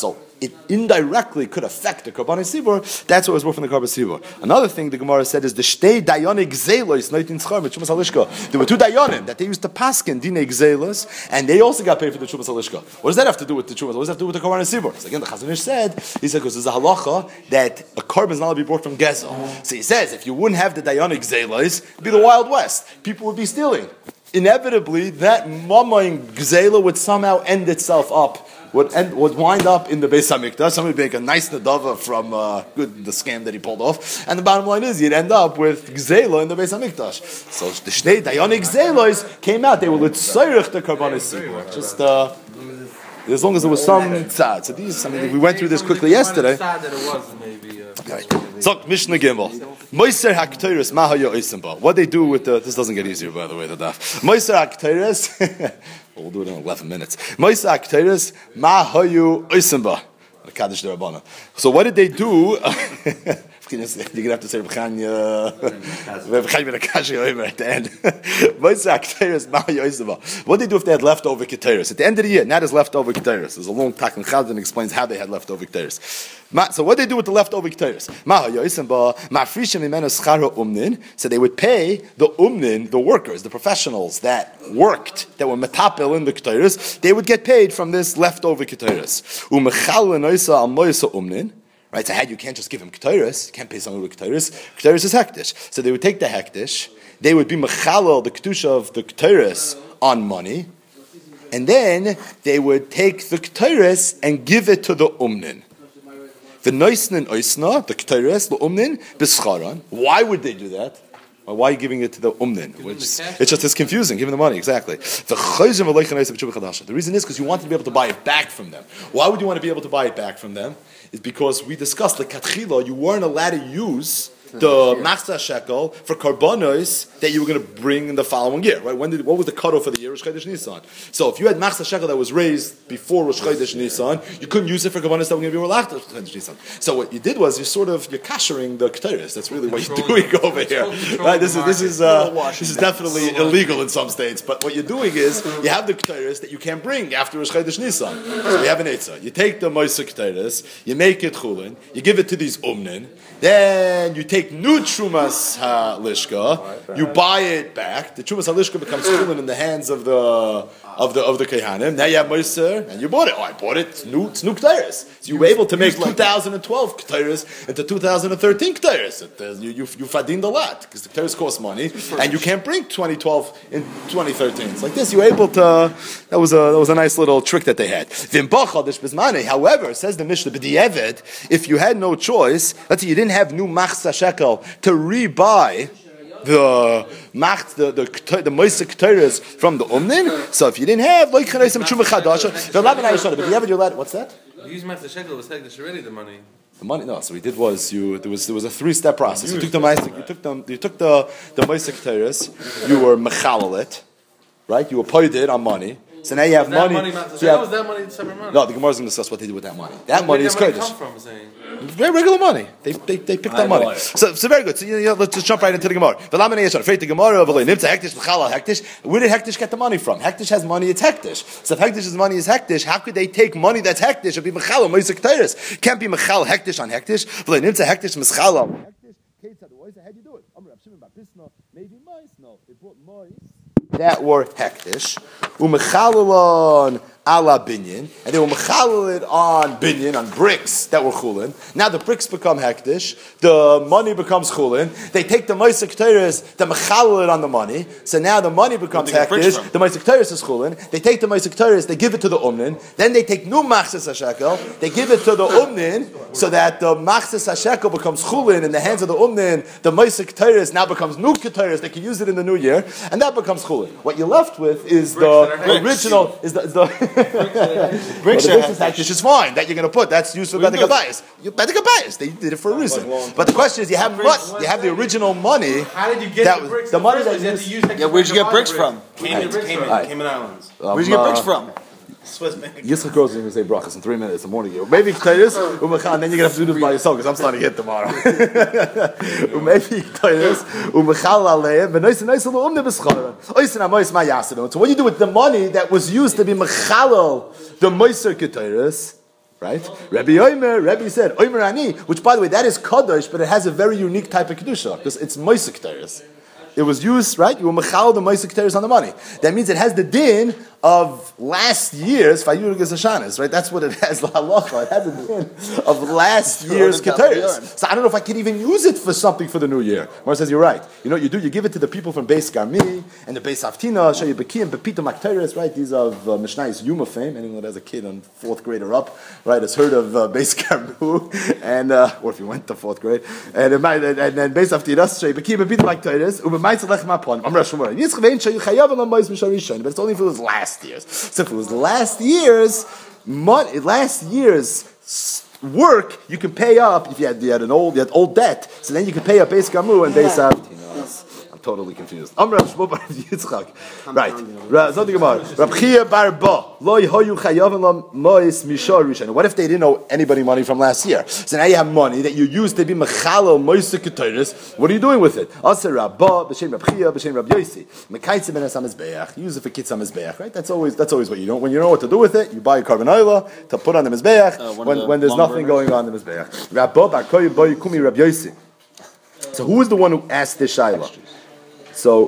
it indirectly could affect the Karban Sibur, that's what was worth from the Karban Sibur. Another thing the Gemara said is the Shtei Dayanik Zelos, Noitin Schar, Chumas Halishka. There were two Dayanim that they used to paskin, Dinek Zelos, and they also got paid for the Chumas Halishka. What does that have to do with the Chumas? What does that have to do with the Karban Sibur? So again, the Chazon Ish said, he said, because there's a halacha that a Karban is not allowed to be brought from Gezel. So he says, if you wouldn't have the Dayanik Zelos, it'd be the Wild West. People would be stealing. Inevitably, that Mamayin Gzela would somehow end itself up, would wind up in the Beis HaMikdash. Somebody would make a nice nadava from the scam that he pulled off, and the bottom line is you'd end up with Gzela in the Beis HaMikdash. So the Shnei Dayanik Gzelos came out, they were Litzayrich the Karbanis Sibur. Just as long as there was some tzad. So these, we went through this quickly yesterday. So Mishnah Gimel. Moiser HaKtoros Mahaya Oisimba. What they do with this doesn't get easier, by the way, the daf. Moiser HaKtoros, we'll do it in 11 minutes. Moiser HaKtoros Mahayu Oisimba. Kaddish Derabana. So what did they do? You're going to have to say B'chanya at the end. What did they do if they had leftover Keteris? At the end of the year, not as leftover Keteris. There's a long talk and Chazan explains how they had leftover Keteris. So what did they do with the leftover Keteris? So they would pay the umnin, the workers, the professionals that worked, that were metapel in the Keteris, they would get paid from this leftover Keteris. Right, so you can't just give him Keteris, you can't pay someone with Keteris. Keteris is hektish. So they would take the hektish, they would be mechalel, the kedusha of the Keteris, on money, and then they would take the Keteris and give it to the umnin. The noisnin oisna, the Keteris, the umnin, bischaran. Why would they do that? Why are you giving it to the umnin? It's just as confusing, giving the money, exactly. The reason is because you want to be able to buy it back from them. Why would you want to be able to buy it back from them? Is because we discussed the katchila, you weren't allowed to use the machzah shekel for karbanos that you were going to bring in the following year, right? What was the cutoff for the year? Rosh Chodesh Nisan. So if you had machzah shekel that was raised before Rosh Chodesh Nisan, you couldn't use it for karbanos that were going to be relaxed Rosh Chodesh Nisan. So what you did was you're kashering the keteris. That's really what you're doing over here, right? This is definitely illegal in some states. But what you're doing is you have the keteris that you can't bring after Rosh Chodesh Nisan. So you have an eitzah. You take the moisa keteris, you make it chulin, you give it to these umnin, then you take new Trumas HaLishka, you buy it back. The Trumas HaLishka becomes chulin in the hands of the Kehanim. Now you have Moiser, and you bought it. Oh, I bought it. It's new Ketairis. So you were able to make 2012 Ketairis into 2013 Ketairis. You fadined a lot, because the Ketairis cost money, and you can't bring 2012 in 2013. It's like this. You were able to, that was a nice little trick that they had. However, says the Mishnah, b'di'evet, if you had no choice, let's say you didn't have new machzah shekel to rebuy the moisek keteris from the umnin. So if you didn't have like chenesim tshuva chadasha, the laban ayishana. But you have your what's that? You use machzah shekel was hekdesh already the money. The money, no. So we did was there was a 3-step process. You took the moisek keteris, you were mechalal it, right? You were paid it on money. So now you have money. Was that money separate money? No, the Gemara is going to discuss what they did with that money. That money is kodesh. Very regular money. They picked that money. So very good. So let's just jump right into the Gemara. Where did Hektish get the money from? Hektish has money. It's Hektish. So if Hektish's money is Hektish, how could they take money that's Hektish and be mechal moisek teres? Can't be mechal Hektish on Hektish. Hektish mechal. How do you do it? Maybe mice. No, they brought mice that were hektish, umechalilon ala binyan, and they were mechalil it on binyan, on bricks that were chulin. Now the bricks become hektish, the money becomes chulin. They take the moisek teres, they mechalil it on the money. So now the money becomes hektish. The moisek teres is chulin. They take the moisek teres, they give it to the umnin. Then they take new machzas hashekel, they give it to the umnin, so that the machzas hashekel becomes chulin in the hands of the umnin. The moisek teres now becomes new keteres. They can use it in the new year, and that becomes chulin. What you're left with is the original, is the bricks. Which is fine. That you're going to put. That's used for Bedek Abayis. Bedek Abayis. They did it for a reason. But the question is, you have what? You have the original money. How did you get the bricks? The money that you used. Yeah, where'd you get bricks from? Cayman Islands. Where'd you get bricks from? Swiss bank. Yitzchak girls are going to say brachas in 3 minutes in the morning. Maybe Ketairis, and then you're going to have to do this by yourself because I'm starting to hit tomorrow. Maybe Ketairis, umechal aleim, v'noisen noisen lo'umne b'schara. Oisen amois ma yasidon. So what do you do with the money that was used to be mechalal the moiser Ketairis? right? Rebbe said, Omer Ani, which by the way, that is Kadosh, but it has a very unique type of Kedusha, because it's Moisek Teres. It was used, right? You were mechal the Moisek Teres on the money. That means it has the din of last year's Fayurug Hashanas, right? That's what it has, the halacha. It has a din of last year's Keteres. So I don't know if I can even use it for something for the new year. Mar says, you're right. You know what you do? You give it to the people from Beis Garmi and the Beis Haftina, Shayu Bekim, Pepito Makteres, right? These are of Mishnah's Yuma fame. Anyone that has a kid on 4th grade or up, right, has heard of Beis Garmi, and, or if you went to 4th grade, and then Beis Haftina, Shayu Bekim, Pepito Makteres, but it's only if it was last year's. So if it was last year's work, you can pay up if you had old debt. So then you can pay up Beis Gamu and Beis Avtinas. I'm totally confused. Right. What if they didn't owe anybody money from last year? So now you have money that you used to be mechalel moisek keteris. What are you doing with it? Use it for kitzam mizbeach, right? That's always what you do. When you know what to do with it, you buy a carbon oil to put on the mizbeach when there's nothing going on in the mizbeach. So who is the one who asked this shaila? So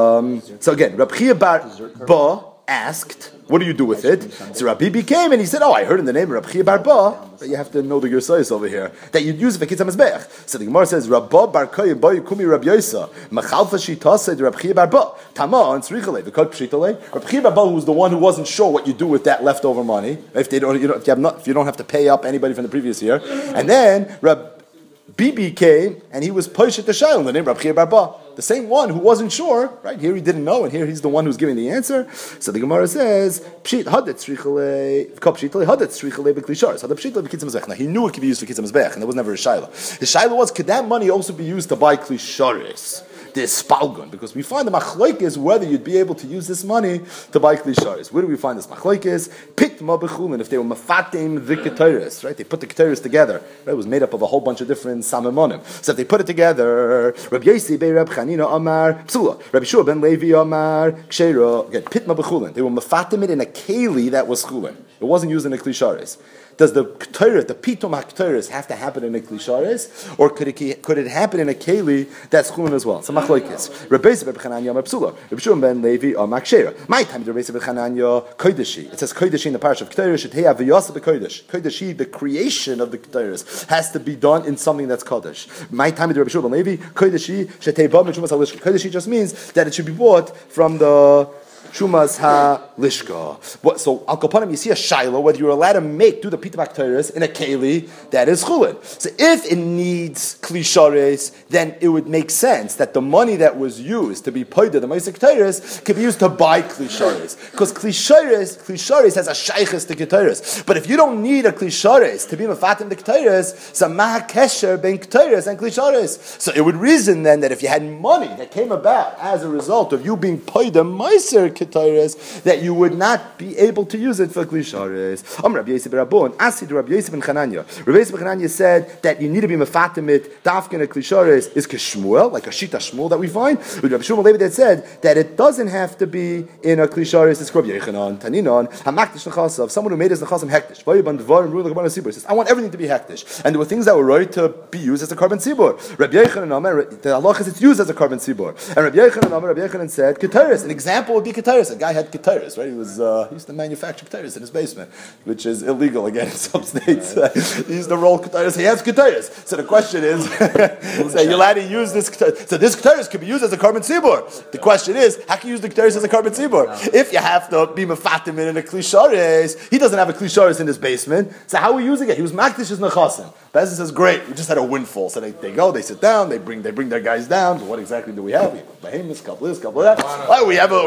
again, Rab Chia bar Ba asked, what do you do with it? So Rabbi came and he said, I heard in the name of Rab Chia bar Ba, but you have to know the Gersayis over here, that you'd use it for Kitzam Mizbeach. So the Gemara says, Rabba bar Koy Boy Kumi Rab Yosa, Machalfa Shita said Rab Chia bar Ba, Tama and Srichale, the Kod Pshitale. Rab Chia bar Ba was the one who wasn't sure what you do with that leftover money, if you don't have to pay up anybody from the previous year. And then Rab Bibi came and he was Poshet the Shail in the name of Rab Chia bar Ba. The same one who wasn't sure, right? Here he didn't know, and here he's the one who's giving the answer. So the Gemara says, Pshit hadet strichale, kop pshitale hadet strichale beklishar. So the pshitale bekitzam mizbech. Now he knew it could be used for kitzam mizbech, and there was never a shaila. The shaila was, could that money also be used to buy klisharis? This spalgun, because we find the machlokes whether you'd be able to use this money to buy klisharis. Where do we find this machlokes? Pitma bechulin, if they were mafatim the keteris, right? They put the keteris together. Right? It was made up of a whole bunch of different samamonim. So if they put it together, Rabbi Yossi be Rab Chanina Amar Psula, Rabbi Shua ben Levi Amar Kshera. Again, pitma bechulin. They were mafatim it in a keli that was chulin. It wasn't used in a klisharis. Does the Ketores, the Pitom HaKetores, have to happen in a Klisharis, or could it happen in a Keli that's Chulin as well? So Machlokes. Rabbi Yossi ben Chananya Amar Psula, Rabbi Shua ben Levi Amar Kshera. My time to Rabbi Yossi ben Chananya Kodeshi. It says Kodeshi in the parish of Ketores. Shetei Aviyasa beKodesh. Kodeshi, the creation of the Ketores, has to be done in something that's Kodesh. My time to Rabbi Shua ben Levi Kodeshi Shetei Ba Mishumas HaLishka. Kodeshi just means that it should be bought from the Shumas ha-lishka. So, al kapanim, you see a shiloh, whether you're allowed to do the pita bacterias in a keli, that is chulin. So, if it needs klishares, then it would make sense that the money that was used to be paid the ma'aseh keteres could be used to buy klishares. Because klishares has a shayches to keteres. But if you don't need a klishares to be mafatim the keteres, so maha kesher ben keteres and klishares. So, it would reason then that if you had money that came about as a result of you being paid the ma'aseh that you would not be able to use it for klishares. Rabbi Yossi ben Rabon, Asid Rabbi Yossi ben Chananya. Rabbi Yossi ben Chananya said that you need to be mefatimit dafkin a klishares is kishmuel, like a shita shmuel that we find. Rabbi Shmuel Levi that said that it doesn't have to be in a klishares. It's Rabbi Yechanan Taninon Hamakdish nechasav. Someone who made his nechasim hektish. Vayiban dvarim ruach kaban sibur says I want everything to be hektish, and there were things that were right to be used as a carbon sibur. Rabbi Yechanan, the Allah is it's used as a carbon sibur, and Rabbi Yechanan said ketaris. An example would be ketaris. A guy had ketaris, right? He used to manufacture ketaris in his basement, which is illegal again in some states. He used to roll ketaris. He has ketaris. So the question is, so you're allowed to use this ketaris. So this ketaris could be used as a carbon sibur. The question is, how can you use the ketaris as a carbon sibur? If you have to be mefatim in a klishares, he doesn't have a klishares in his basement. So how are we using it? He was makdish his nechasim. Bezin says, great, we just had a windfall. So they go, they sit down, they bring their guys down. So what exactly do we have? We have behemoths, couple this, couple that. Well, we have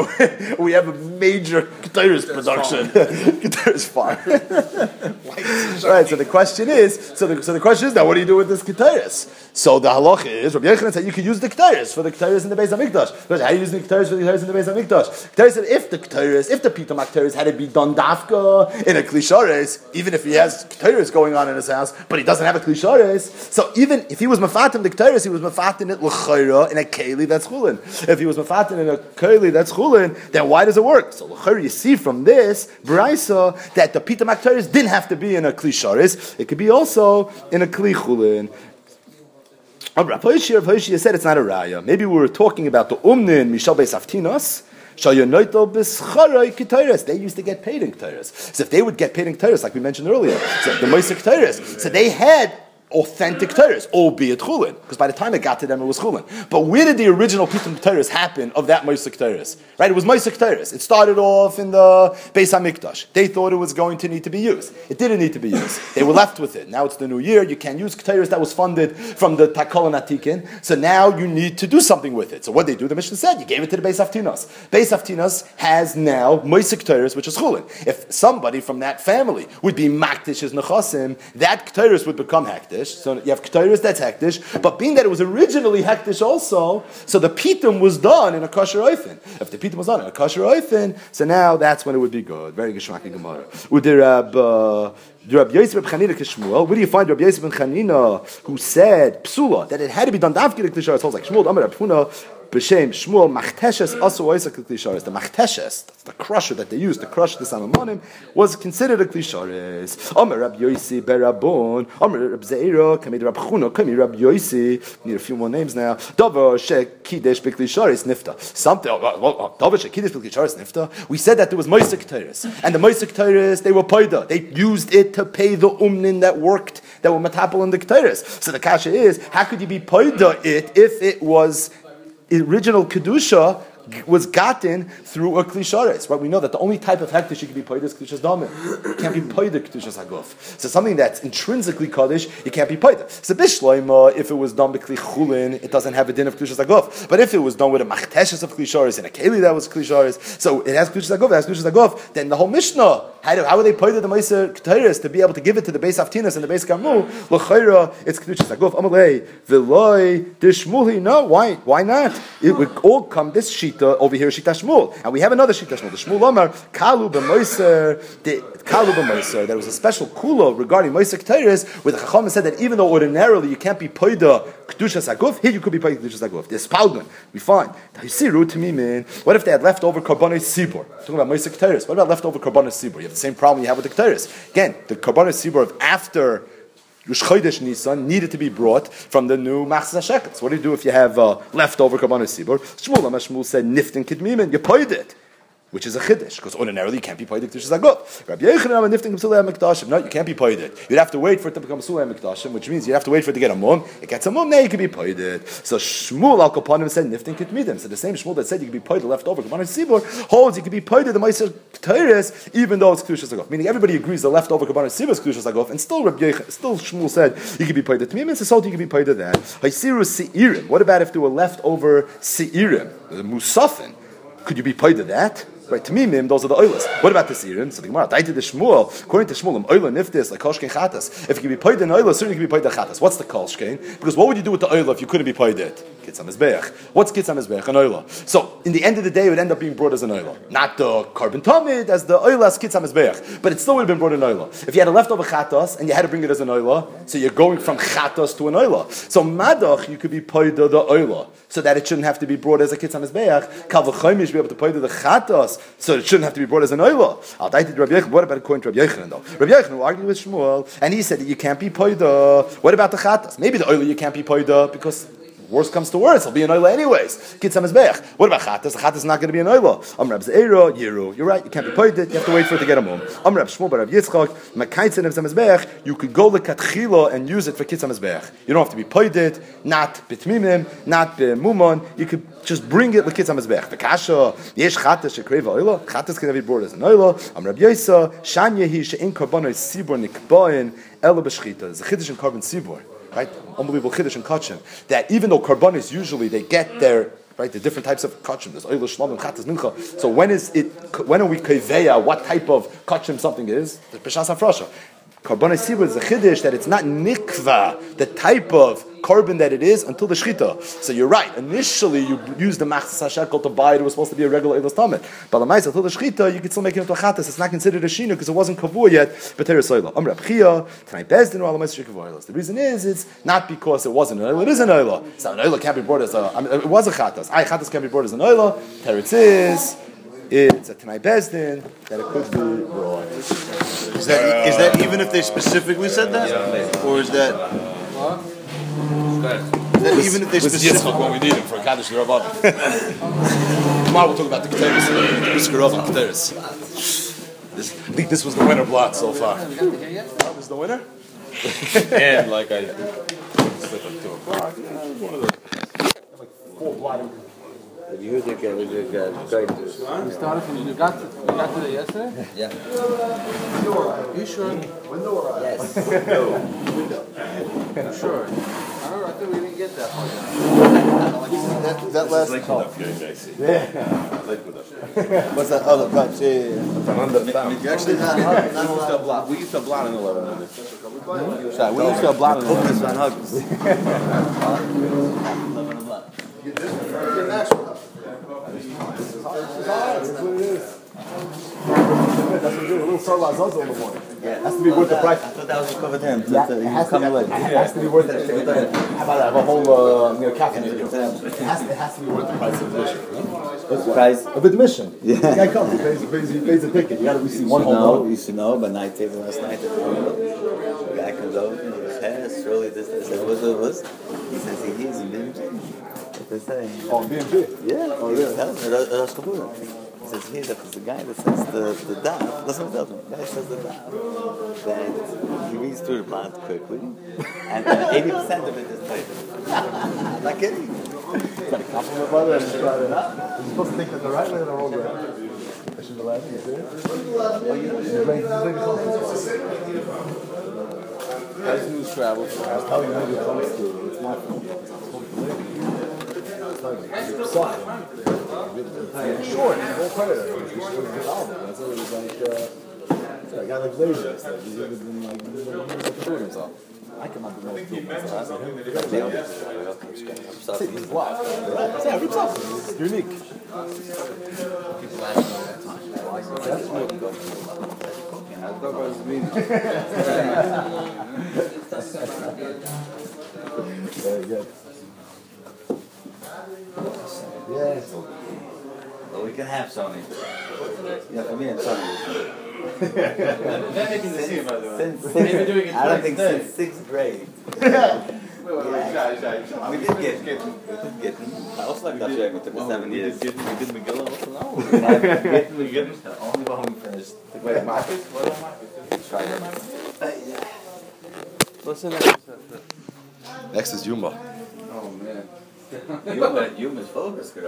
a major Keteris production. Keteris farm. Right, so the question is, now what do you do with this Keteris? So the halacha is, Rabbi Yechanan said you could use the Keteris for the Keteris in the Beis HaMikdash. How are you using the Keteris for the Keteris in the Beis HaMikdash? Keteris said if the Pitom HaKeteris had to be done dafka in a Klishares, even if he has Keteris going on in his house, but he doesn't have a Klishares, so even if he was mafatim the Keteris, he was mafatim it l'chayra in a keli that's chulin. If he was mafatim in a keli that's chulin, then why does it work? So you see from this Braisa that the Pita Maktaris didn't have to be in a Kli Sharis. It could be also in a Kli Chulin. Rav Hoshia said it's not a raya. Maybe we were talking about the Umnin Mishal Beis Aftinos. They used to get paid in Ketairos. So if they would get paid in Ketairos, like we mentioned earlier, so the Moisek Ketairos, so they had authentic Ketairos, albeit Chulin, because by the time it got to them, it was Chulin. But where did the original Pitum Ketairos happen of that Moisek Ketairos? Right, it was Moisek Ketairos. It started off in the Beis HaMikdash. They thought it was going to need to be used. It didn't need to be used. They were left with it. Now it's the new year. You can't use Ketairos that was funded from the Takol and Atikin. So now you need to do something with it. So what they do, the Mishnah said, you gave it to the Beis Haftinos. Beis Haftinos has now Moisek Ketairos, which is Chulin. If somebody from that family would be Makdish as Nechasim, that Ketairos would become Hektish. So you have Ketairos that's Hektish, but being that it was originally Hektish also, so the Pitum was done in a kosher oifen. If the Pitum was done in a kosher oifen, so now that's when it would be good. Very Geshmaki Gemara. Rab Yosef ben Chanina Kishmuel. Where do you find Rab Yosef ben Chanina who said Psula that it had to be done Davkid Klisharis? Holds like Shmuel Amar Rab Huna B'Shem Shmuel Machteshes Asu Oisa Klisharis. The Machteshes, that's the crusher that they used to crush the Samamonim, was considered a Klisharis. Amar Rab Yosi Berabon. Amar Rab Zeira Kamid Rab Huna Kamid Rab Yosi. Need a few more names now. Davar Shekidesh B'Klisharis Nifta. Something. Davar Shekidesh B'Klisharis Nifta. We said that there was Moisek Teiris, and the Moisek Teiris they were paida. They used it to pay the umnin that worked, that were matapel in the Ketairis. So the kasha is, how could you be paida it if it was original kedusha was gotten through a klisharis? Right? We know that the only type of hektish you can be paida is klishas damin. You can't be paida kedushas haguf. So something that's intrinsically kaddish, you can't be paida. So bishloima, if it was done b'kli chulin, it doesn't have a din of klishas haguf. But if it was done with a machteshes of klisharis and a keli that was klisharis, so it has klishas haguf, it has klishas haguf, then the whole mishnah, how would they paida the meiser ketairis to be able to give it to the Beis Haftinas and the Beis Gamu? L'chayra, it's klishas haguf. Amalei v'loy dishmuli. No, why not? It would all come this sheet. Over here, Shita Shmuel, and we have another Shita Shmuel. The Shmuel Omar Kalu b'Moiser. There was a special kula regarding Moiser Ketairis, where the Chacham said that even though ordinarily you can't be paida kedushas haguf, here you could be paida kedushas haguf. The spalgun, we find. What if they had leftover karbanos sibur? Talking about Moiser Ketairis. What about leftover karbanos sibur? You have the same problem you have with the Ketairis. Again, the karbanos sibur of after Rosh Chodesh Nisan needed to be brought from the new Machzah Shekels. What do you do if you have leftover Karbanos Sibur? Shmuel said, Niftin Kidmimin, you paid it. Which is a chiddush, because ordinarily you can't be paid it. Rabbi Yochanan Niftin Psulei Mikdashim. No, you can't be paid it. You'd have to wait for it to become Psulei Mikdashim, which means you'd have to wait for it to get a mum. It gets a mum, now you can be paid it. So Shmuel Al Kapanim said Niftin Kitmidim. So the same Shmuel that said you can be paid the leftover Karbanos Sibur holds you can be paid the Meiser Ketairis even though it's Kedushas Haguf. Meaning everybody agrees the leftover Karbanos Sibur is Kedushas Haguf, and still Shmuel said you can be paid the Tmimim. So you can be paid that. Haisiru Seirim. What about if there were leftover Seirim, the Musafin? Could you be paid that? Right, Tamimim, those are the oilers. What about the Sirim? So the Gemara, Daita the Shmuel, according to Shmuel, oiler niftis, like Kolshkein Chatas. If you can be paid in oiler, certainly you can be paid the Chatas. What's the Kolshkein? Because what would you do with the oiler if you couldn't be paid it? Kitzam Mizbeach. What's Kitzam Mizbeach? An oiler. So, in the end of the day, it would end up being brought as an oiler. Not the carbon tamid, as the oiler as Kitzam Mizbeach. But it still would have been brought an oiler. If you had a leftover Chatas, and you had to bring it as an oiler, so you're going from Chatas to an oiler. So, Madach, you could be paid the oiler, so that it shouldn't have to be brought as a Kitzam Mizbeach. Kal v'chomish be able to pay the Chatas, so it shouldn't have to be brought as an oiler. What about according to Rabbi Yochanan though? Rabbi Yochanan argued with Shmuel, and he said that you can't be paida. What about the Chatas? Maybe the oiler you can't be paida because worst comes to worst, it'll be an oiler anyways. Kitzam Mizbeach. What about Chatas? The Chatas is not going to be an oiler. Rab Zeira, Yiru. You're right, you can't be paida. You have to wait for it to get a mum. Rab Shmuel, Rab Yitzchak, Makaitzin of Mizbeach. You could go lekatchila and use it for Kitzam Mizbeach. You don't have to be paida, not bitmimim, not b'mumon. You could just bring it l'kitzam mizbech. The kasha yesh chatas shekreva oila. Chatas can be brought as an oila. Rab Yosa shan yehi she'in karbanos sibur nikbain ela b'shchita. There's a chiddush in carbon sibur, right? Unbelievable chiddush in kachim. That even though karbanos usually they get their right, the different types of kachim. There's oila shlamim chatas mincha. So when are we kaveya? What type of kachim something is? The peshas hafrasha. Karbanos sibur is a chiddush that it's not nikva, the type of carbon that it is, until the shchita. So you're right. Initially, you use the machzas hashekel to buy it. It was supposed to be a regular eilos tamid. But l'maisa, until the shchita, you can still make it into a chatas. It's not considered a shinu because it wasn't kavua yet. But there is soila. Rab Chia, tonight bezdin or alamaisa shikavoilos. The reason is it's not because it wasn't an oila. It is an oila. So an oila can't be brought as a. It was a chatas. Chatas can't be brought as an oila. Teretz is it's a Tanai Bezdin, that it could be broad. Is that even if they specifically said that, or is that? Is that even if they specifically? When we need him for a Kaddish Rabbanim. Tomorrow we'll talk about the Keteris. Brisker on Keteris. I think this was the winner block so far. That was the winner? And like I slept at 2 o'clock. One of the Like 4 blotting. You started from you got to that yesterday? Yeah. You sure? Yes. Sure. I thought we didn't get that far. That last call. What's that other pipes? Yeah. You actually not we used to blot in 11 minutes. We used to have blotting. Focus on hugs. That's a little Sarla Zaza in the morning. Yeah. Has to be worth the price. I thought that was covered him. It has to be worth it. How about I have a whole caffeine video? It has to be worth the price of admission. Price of admission. Yeah. The guy comes, he pays a ticket. You got to see one whole You should know, but night table last night. The guy comes over and he goes, hey, surely this. I said, what was? He says, he is in BMG. What they say? Oh, BMG? Yeah. Oh, really? He says, here, that is the guy that says the daf. That's what he tells me. The guy says the daf. That he reads through the blot quickly, and 80% of it is later. I'm not kidding. Is that a compliment, by the way? You're supposed to think that the right way or the wrong way? I should be laughing. You serious? That's news travel. I was telling you, maybe it comes to it's my fault. Sure, he's a whole predator. He's a good album. That's what it was like. A guy like Laser. He's even been like doing himself. I cannot do that. He's black. Yeah, rips off. It's unique. Very good. Yeah. Well, we can have Sony. Yeah, for me and Sony. They're making the scene, by the way. They've been doing it I don't think since 6th grade. We did get him. I also like that show. It took me 7 years. We did Megillah also now. We get him. Only when we finished. Wait, Marcus? What about Marcus? Try it. What's the next? Next is Yuma. Oh man. You must focus, girl.